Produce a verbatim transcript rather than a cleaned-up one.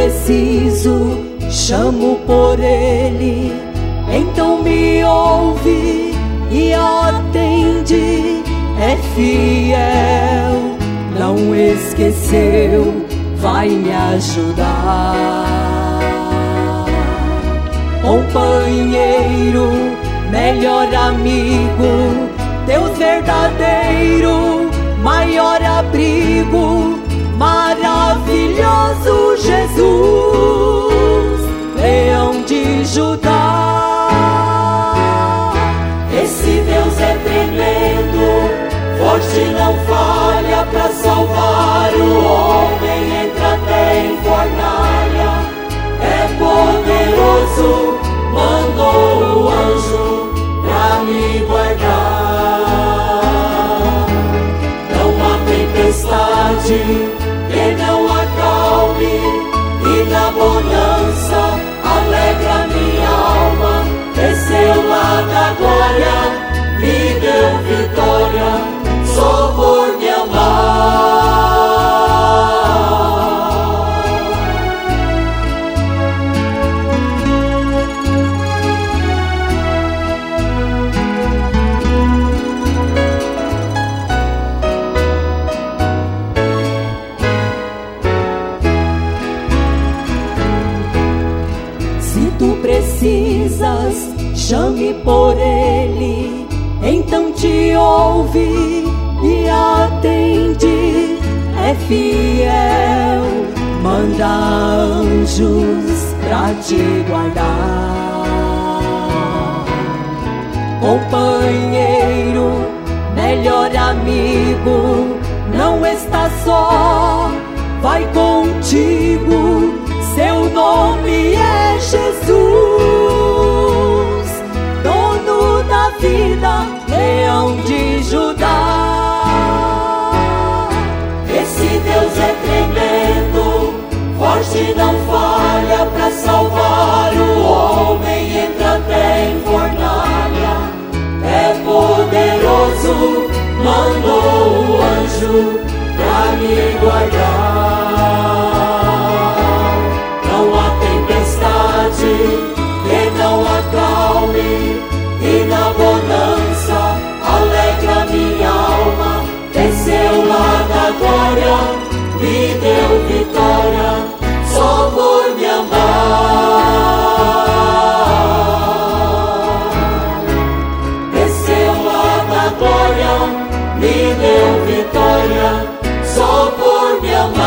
preciso, chamo por Ele, então me ouve e atende. É fiel, não esqueceu, vai me ajudar. Companheiro, melhor amigo, Deus verdadeiro, maior abrigo, maravilhoso Jesus, Leão de Judá. Esse Deus é tremendo, forte, não falha pra salvar o homem, entra até em fornalha. É poderoso, mandou o anjo pra me guardar. Não há tempestade que não acalme, e na bonança alegra minha alma. Desceu lá da glória, me deu vitória, só por me amar. Se tu precisas, chame por Ele, então te ouve e atende. É fiel, manda anjos pra te guardar. Companheiro, melhor amigo, não está só, vai contigo. Seu nome é Jesus, dono da vida, Leão de Judá. Esse Deus é tremendo, forte, não falha pra salvar o homem, entra até em fornalha. É poderoso, mandou o anjo pra me guardar. Não há tempestade que não acalme, e na bonança alegra minha alma. Desceu lá da glória, me deu vitória, só por me amar. Desceu lá da glória, me deu vitória, só por me amar.